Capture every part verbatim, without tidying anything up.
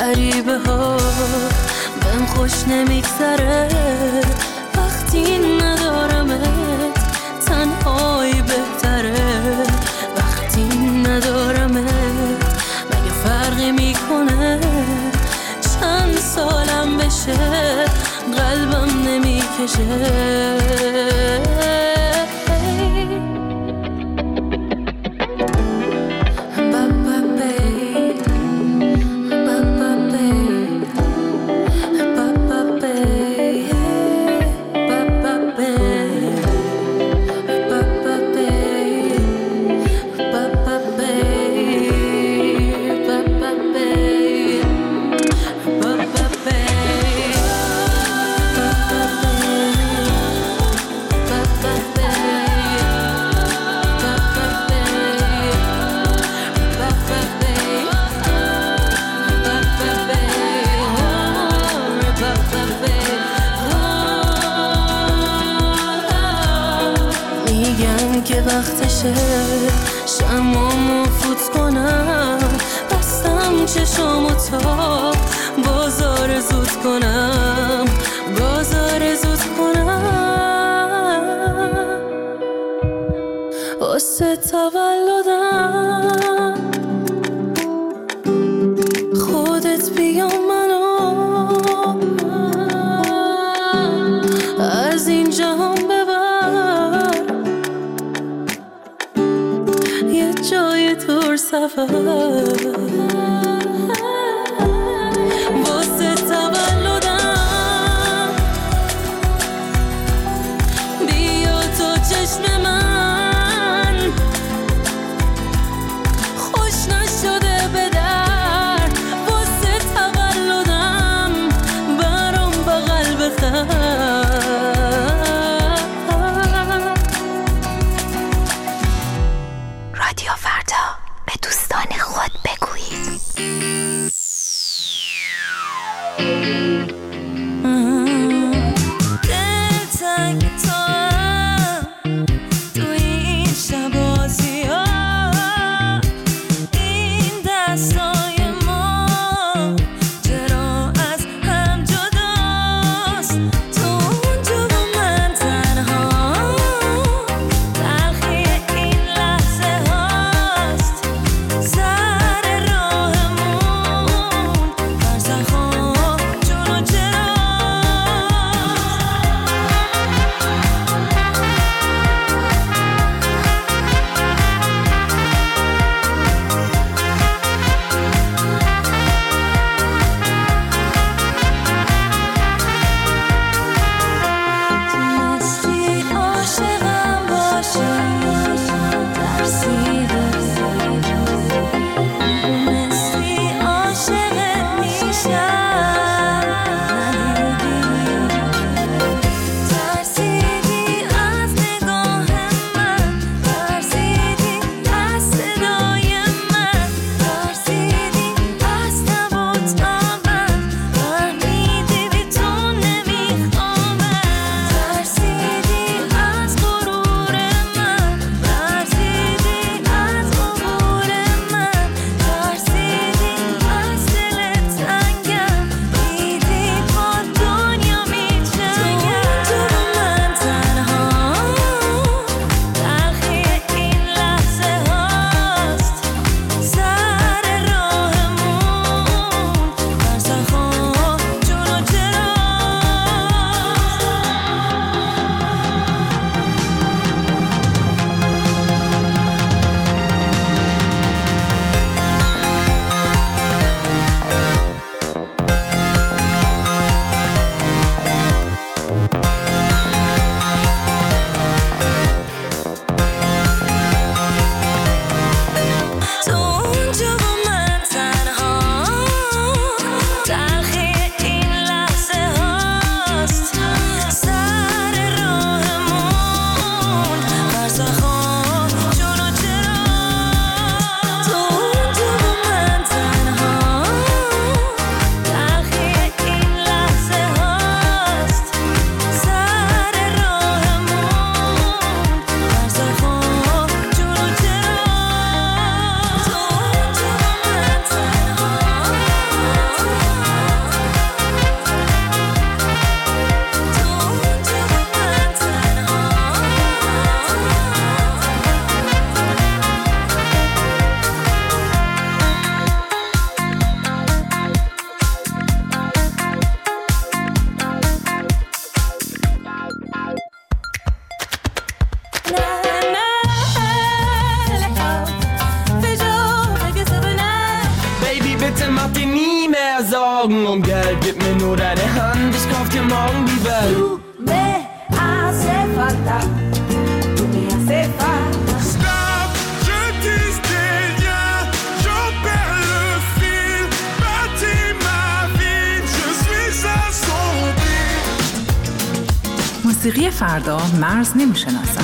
غریبه ها بهم خوش نمیگذره وقتی ندارمت، تنهایی بهتره وقتی ندارمت. مگه فرقی میکنه چند سالم بشه قلبم نمیکشه. که وقتشه شمامو فوت کنم، بستم چشامو تا بازار زود کنم، بازار زود کنم. واسه تولدم خودت بیا منو از این جهان ببر، یه جای دور سفر. واسه تولدم بیا تو چشم من، خوش نشده به در. واسه تولدم برام بغل بخر. رادیو فردا، به دوستان خود بگویید. Sorgen um Geld, gib mir nur deine Hand, ich kauf dir morgen die Welt. Tu me hace falta, tu me hace falta. Stop, je tisse des liens, j'en perds le fil. Bâtis ma vie, je suis assombri. موسیقی فردا مرز نمیشناسد.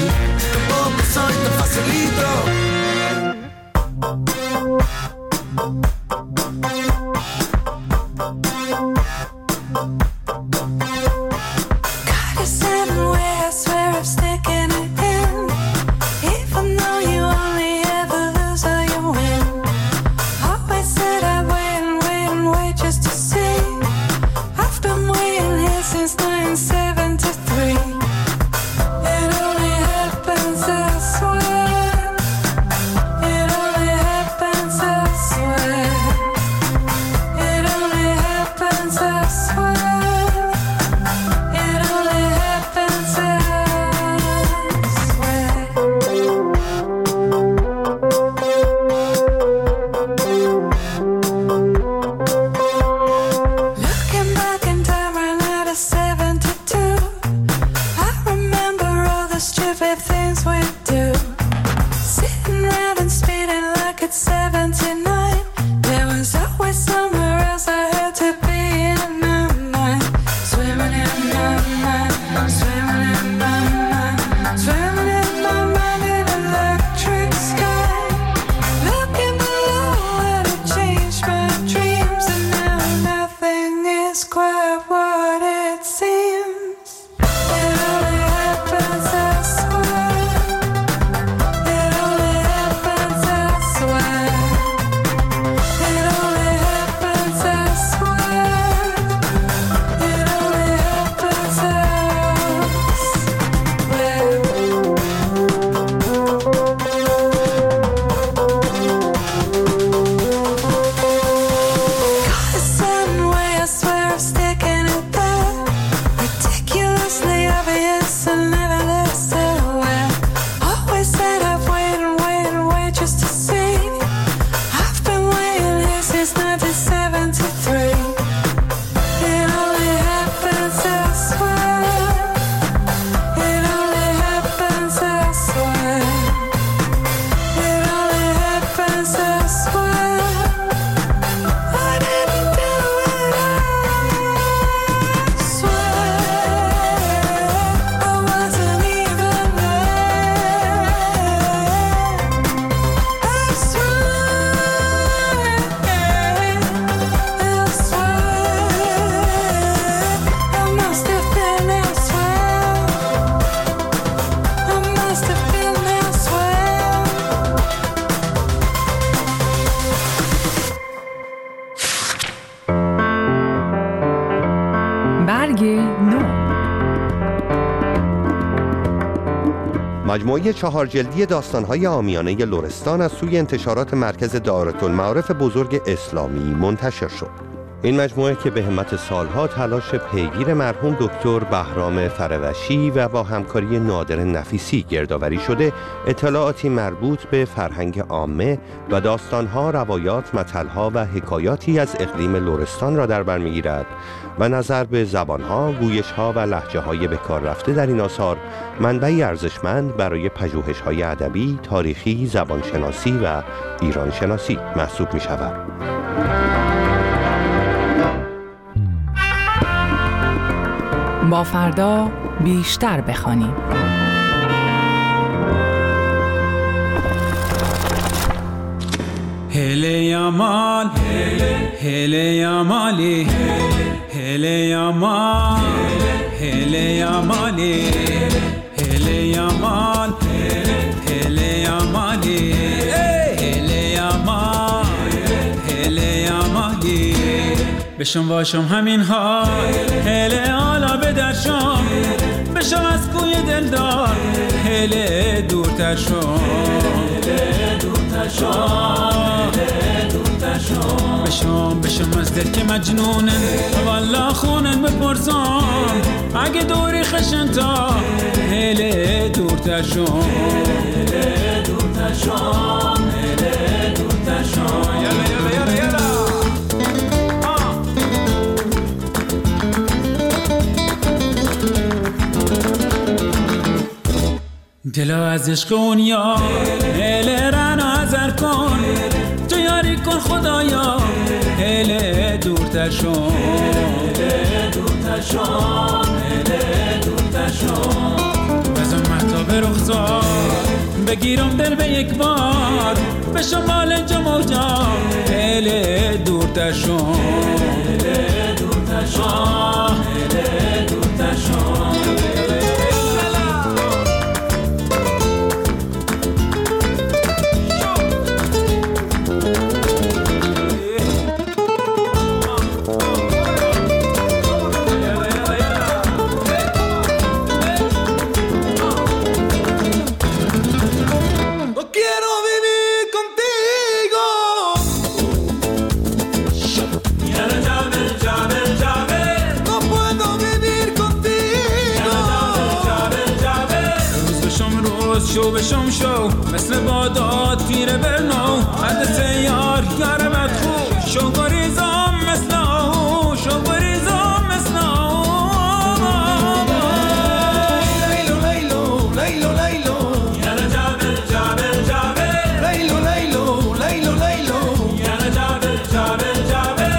مجموعه چهار جلدی داستان‌های عامیانه لرستان از سوی انتشارات مرکز دارالمعارف بزرگ اسلامی منتشر شد. این مجموعه که به همت سالها تلاش پیگیر مرحوم دکتر بهرام فروشی و با همکاری نادر نفیسی گردآوری شده، اطلاعاتی مربوط به فرهنگ عامه و داستان‌ها، روایات، متل‌ها و حکایاتی از اقلیم لرستان را در بر می‌گیرد و نظر به زبان‌ها، گویش‌ها و لهجه‌های به کار رفته در این آثار منبعی ارزشمند برای پژوهش‌های ادبی، تاریخی، زبانشناسی و ایرانشناسی محسوب می‌شود. با فردا بیشتر بخوانیم. هله یامال هله یامالی هله یامال هله یامالی هله یامال هله یامالی هله یامال هله یامالی بشم باشم همین حال هله حالا بدرشم بشم از کوی دلدار هله دورتر شم هله دورتر شم هله دورتر شم بشم بشم از دل که مجنونن والا خونن بپرسم اگه دوری خشن تا هله دورتر شم هله دورتر شم هله دورتر شم یلا یلا یلا یلا دلا از عشق اون یار هله رن آذر کن تو یاری کن خدایا هله دورتر شون هله دورتر شون هله دورتر شون بزن محتاب رخزار بگیرم دل به یک بار به شمال جموجا هله دورتر شون هله دورتر شون هله دورتر شون شو بشم شو مثل بادات پیر برنو حد سیار یاره بد خوب شو گریزم مثل آهو شو گریزم مثل آهو لیلو لیلو لیلو لیلو یالا جابل جابل جابل لیلو لیلو لیلو لیلو یالا جابل جابل جابل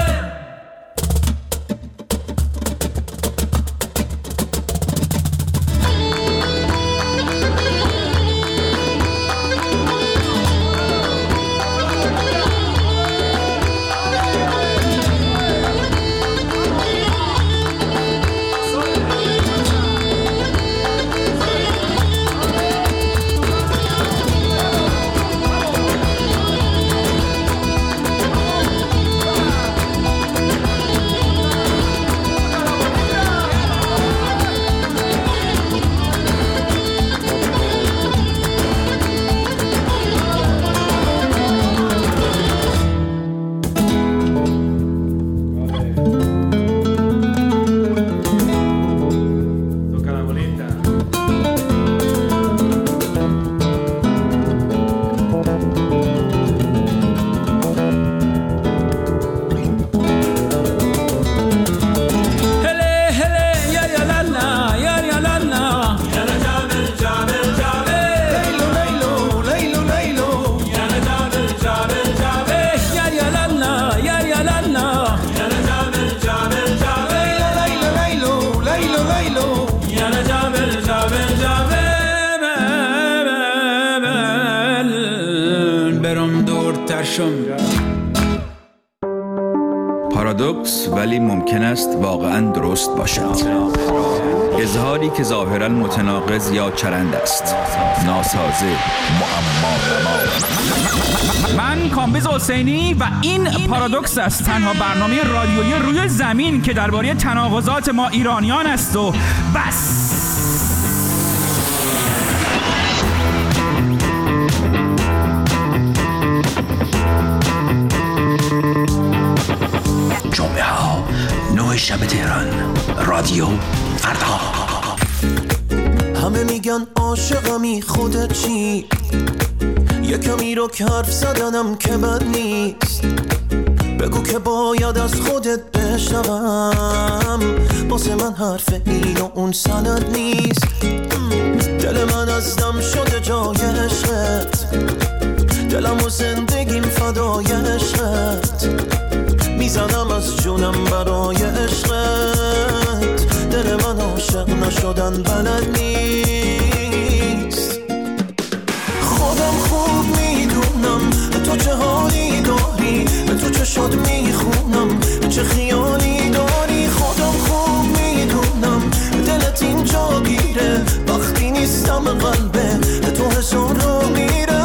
پارادوکس ولی ممکن است واقعاً درست باشد. اظهاری که ظاهراً متناقض یا چرند است. ناسازه، معما. من کامبیز حسینی و این پارادوکس است، تنها برنامه رادیویی روی زمین که درباره تناقضات ما ایرانیان است و بس. جمعه ها نه شب تهران رادیو فردا. همه میگن عاشقمی خودت چی؟ یکمی رو که حرف زدنم که بد نیست. بگو که باید از خودت بشنوم، واسه من حرف این و اون سند نیست. دل من از دم شده جای عشقت، دلم و زندگیم فدای عشقت. میزنم از جونم برای عشقت، دل من عاشق نشدن بلد نیست. خودم خوب میدونم تو چه حالی داری، تو چه شاد میخونم چه خیالی داری. خودم خوب میدونم دلت اینجا گیره، وقتی نیستم قلبه تو حسون رو میره.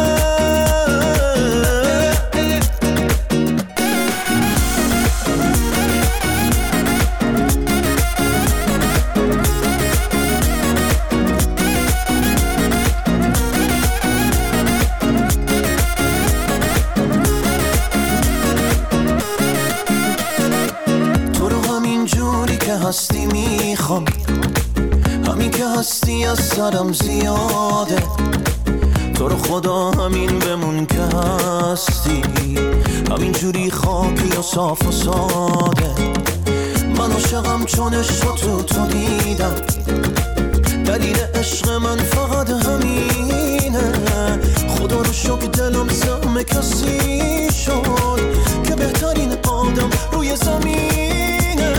هستی میخوام، همین که هستی از سرم زیاده. تو رو خدا همین بمون که هستی، همین جوری خاکی و صاف و ساده. من عاشقم چون عشق تو تو دیدم، دلیل عشق من فقط همینه. خدا رو شکر دلم زم کسی شد که بهترین آدم روی زمینه.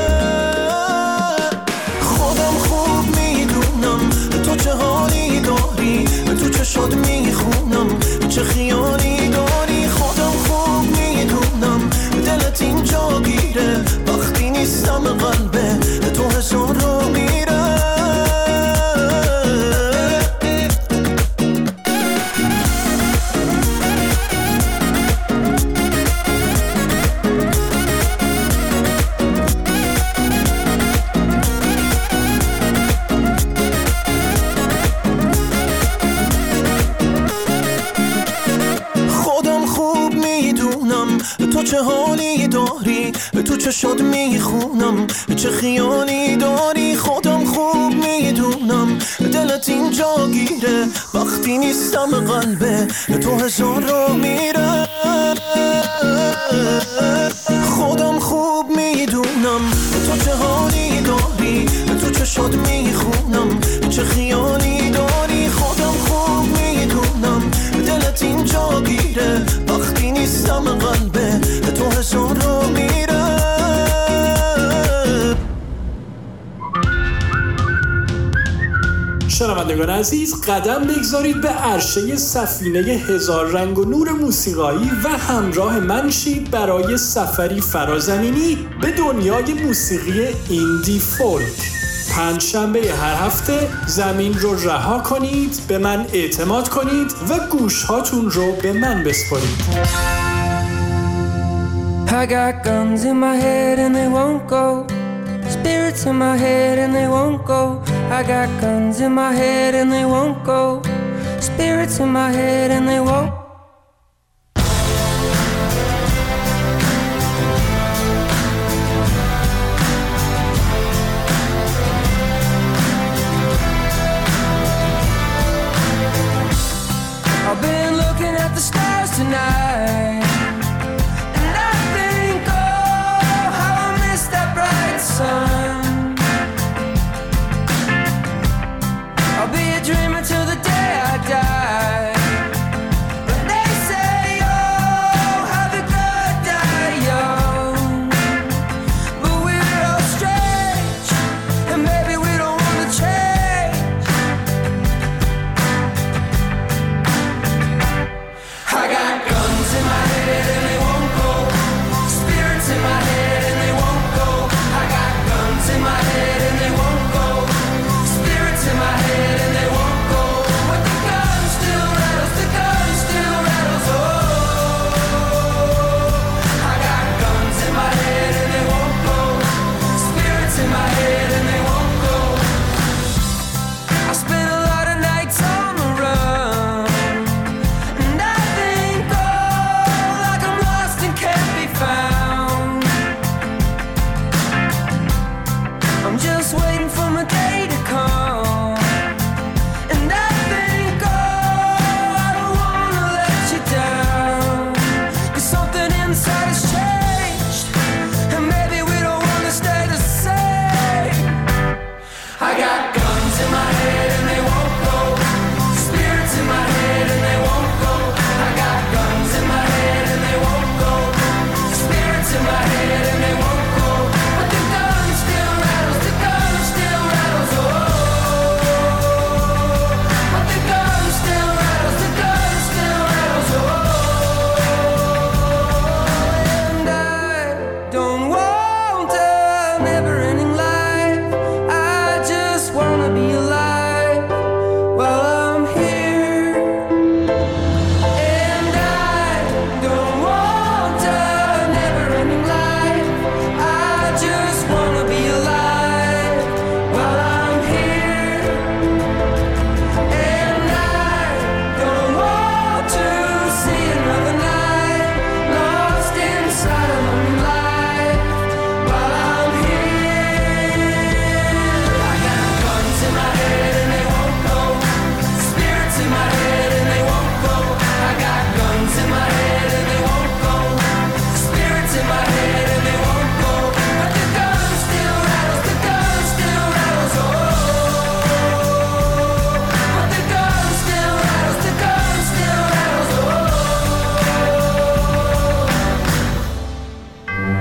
خودم خوب میدونم تو چه حالی داری، تو چشات میخونم چه خیالی داری. خودم خوب میدونم دلت اینجا گیره وقتی نیستم قلبه تو هزار رو میره. تو چه حالی داری، تو چشات میخونم چه خیالی داری. خودم خوب میدونم دلت اینجا گیره وقتی نیستم قلبه تو هزار رو میره. خودم خوب میدونم تو چه حالی داری، تو چشات میخونم چه خیالی داری. خودم خوب میدونم دلت اینجا گیره وقتی نیستم قلبه تو هزار رو میره. شنوندگان عزیز، قدم بگذارید به عرشه سفینه هزار رنگ و نور موسیقایی و همراه من شید برای سفری فرازمینی به دنیای موسیقی ایندی فولک. پنج شنبه هر هفته زمین رو رها کنید، به من اعتماد کنید و گوش هاتون رو به من بسپارید. I got guns in my head and they won't go. Spirits in my head and they won't go. I got guns in my head and they won't go. Spirits in my head and they won't. I've been looking at the stars tonight. Sun. I'll be a dreamer till the day I die. But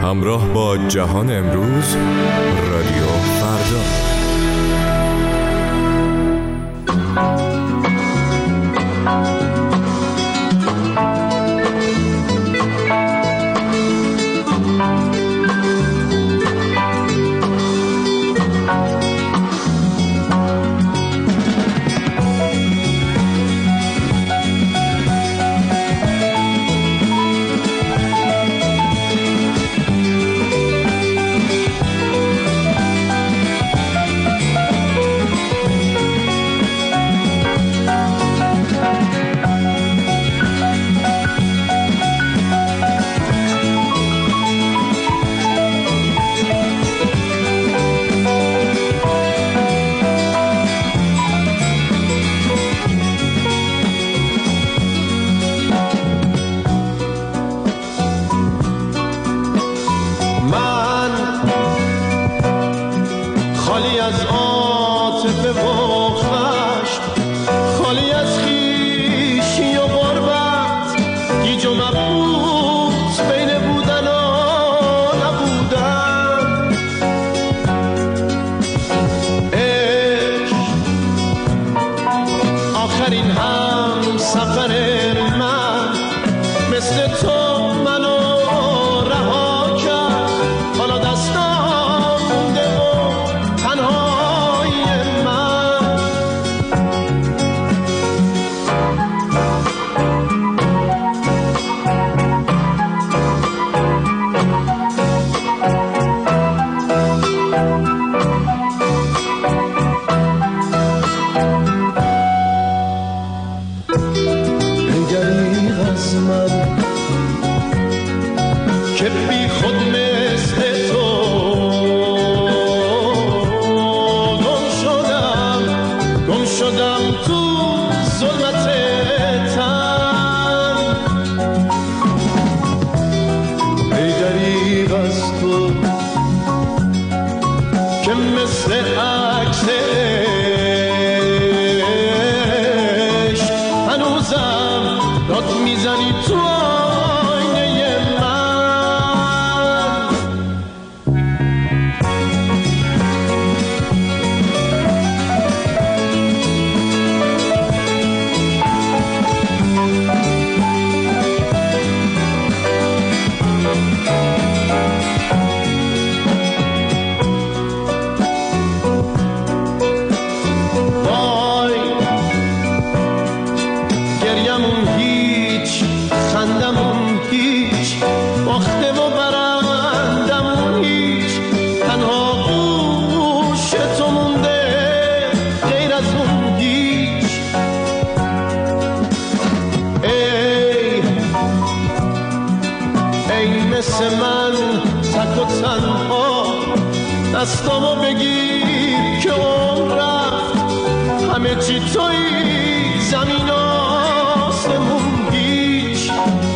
همراه با جهان امروز، رادیو فردا. دستامو بگیر که عمر رفت، همه چی تویی، زمین آسمون هیچ.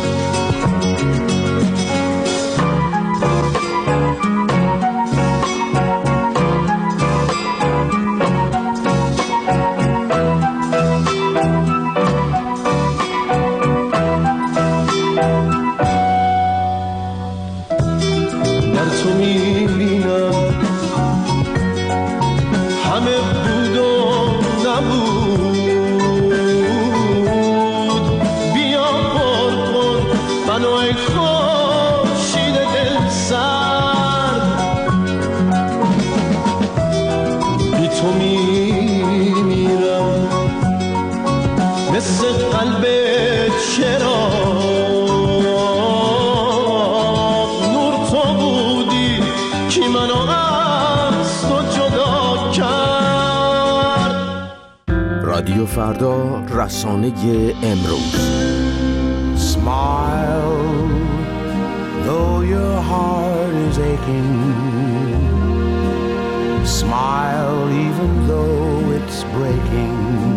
در تو میبینم همه بود و نبود، بیا پر کن منو ای خورشید دل سرد. بی تو میمیرم مثل قلب چراغ، نور تو بودی که منو از تو جدا کرد. رادیو فردا، رسانه امروز. Smile, though your heart is aching. Smile, even though it's breaking.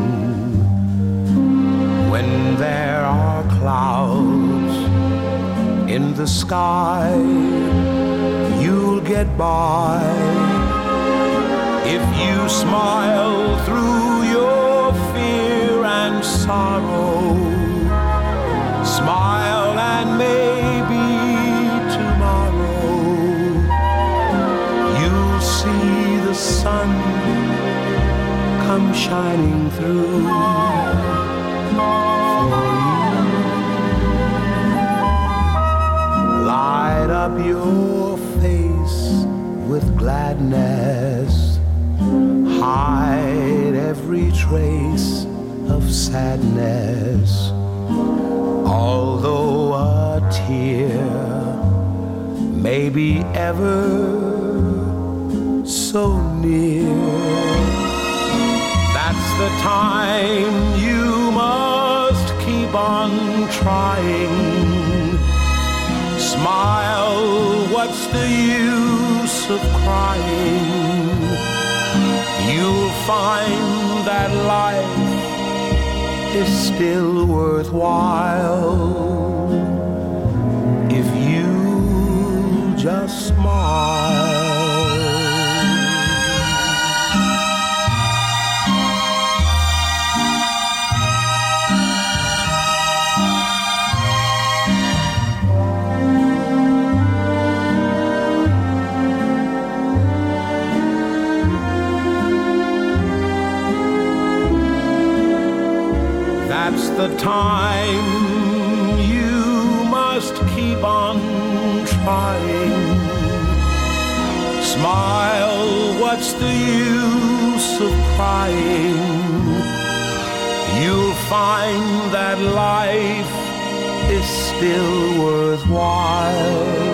When there are clouds in the sky, you'll get by. If you smile through your fear and sorrow, smile and maybe tomorrow shining through for you. Light up your face with gladness, hide every trace of sadness. Although a tear may be ever so near, that's the time you must keep on trying. Smile, what's the use of crying? You'll find that life is still worthwhile if you just smile. That's the time you must keep on trying. Smile, what's the use of crying? You'll find that life is still worthwhile